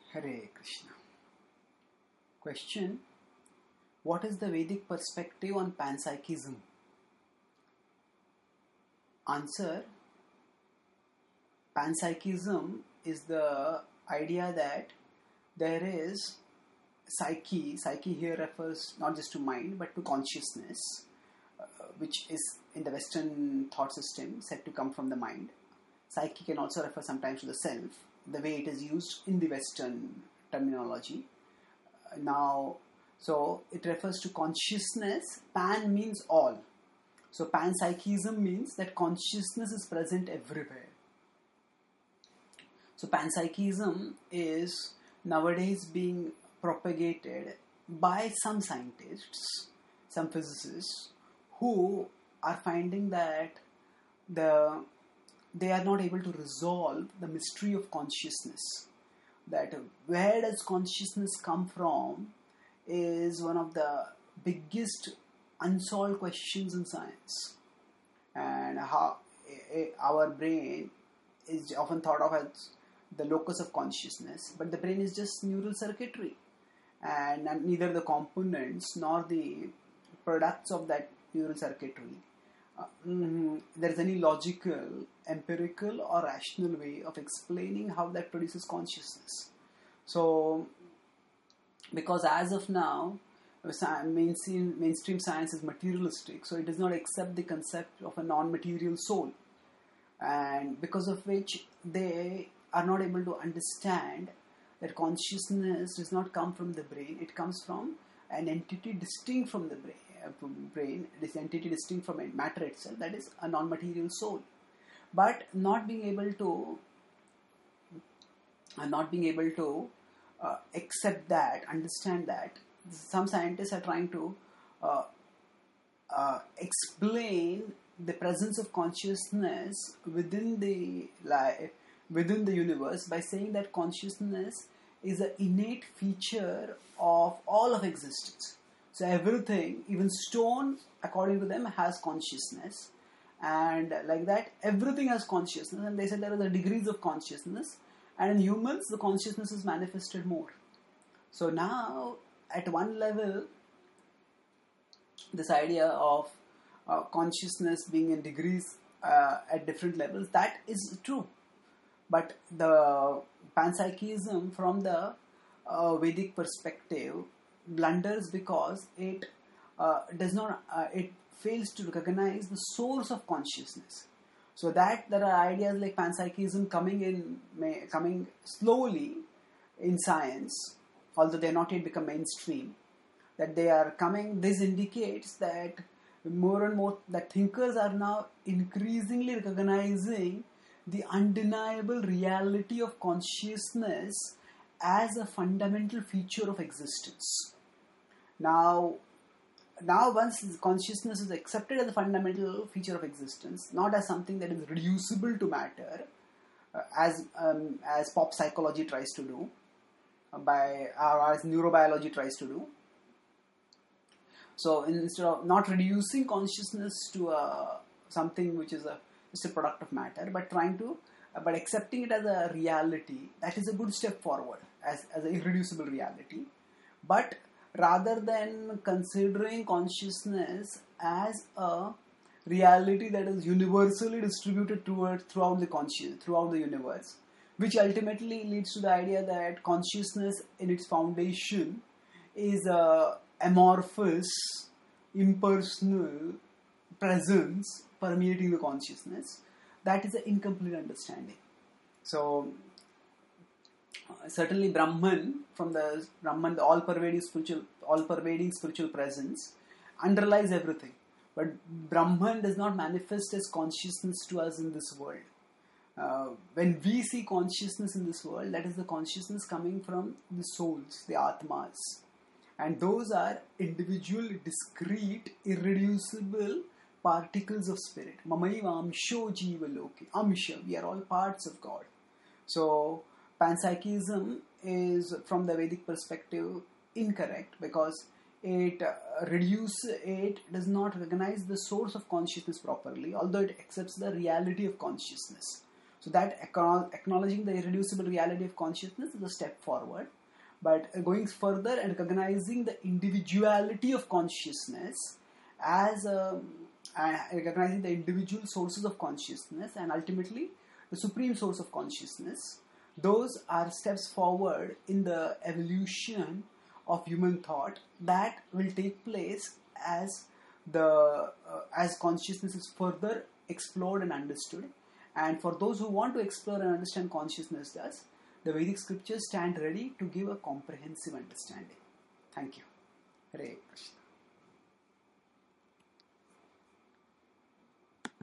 Hare Krishna. Question: what is the Vedic perspective on panpsychism? Answer: panpsychism is the idea that there is psyche. Psyche here refers not just to mind but to consciousness, which is in the Western thought system said to come from the mind. Psyche can also refer sometimes to the self, the way it is used in the Western terminology. So it refers to consciousness. Pan means all. So panpsychism means that consciousness is present everywhere. So panpsychism is nowadays being propagated by some scientists, some physicists, who are finding that they are not able to resolve the mystery of consciousness. That where does consciousness come from is one of the biggest unsolved questions in science. And how our brain is often thought of as the locus of consciousness, but the brain is just neural circuitry, and neither the components nor the products of that neural circuitry there is any logical, empirical or rational way of explaining how that produces consciousness. So because as of now mainstream science is materialistic, so it does not accept the concept of a non-material soul, and because of which they are not able to understand that consciousness does not come from the brain. It comes from an entity distinct from the brain, this entity distinct from matter itself, that is a non-material soul. But not being able to accept that, understand that, some scientists are trying to explain the presence of consciousness within the universe by saying that consciousness is an innate feature of all of existence. So everything, even stone, according to them, has consciousness, and like that, everything has consciousness. And they said there are the degrees of consciousness, and in humans, the consciousness is manifested more. So now, at one level, this idea of consciousness being in degrees at different levels, that is true. But the panpsychism from the Vedic perspective blunders because it does not. It fails to recognize the source of consciousness. So that there are ideas like panpsychism coming slowly in science, although they have not yet become mainstream. That they are coming. This indicates that more and more that thinkers are now increasingly recognizing the undeniable reality of consciousness as a fundamental feature of existence. Now once consciousness is accepted as a fundamental feature of existence, not as something that is reducible to matter, as pop psychology tries to do, or as neurobiology tries to do. So instead of not reducing consciousness to something which is just a product of matter, but but accepting it as a reality, that is a good step forward as an irreducible reality. But rather than considering consciousness as a reality that is universally distributed throughout the universe, which ultimately leads to the idea that consciousness in its foundation is a amorphous, impersonal presence permeating the consciousness, that is an incomplete understanding. So certainly Brahman, the all-pervading spiritual presence underlies everything. But Brahman does not manifest as consciousness to us in this world. When we see consciousness in this world, that is the consciousness coming from the souls, the Atmas. And those are individual, discrete, irreducible particles of spirit. Mamaiva amsho jiva loke. Amsha, we are all parts of God. So panpsychism is, from the Vedic perspective, incorrect because it does not recognize the source of consciousness properly, although it accepts the reality of consciousness. So that acknowledging the irreducible reality of consciousness is a step forward. But going further and recognizing the individuality of consciousness as recognizing the individual sources of consciousness and ultimately the supreme source of consciousness, those are steps forward in the evolution of human thought that will take place as as consciousness is further explored and understood. And for those who want to explore and understand consciousness, the Vedic scriptures stand ready to give a comprehensive understanding. Thank you. Hare Krishna.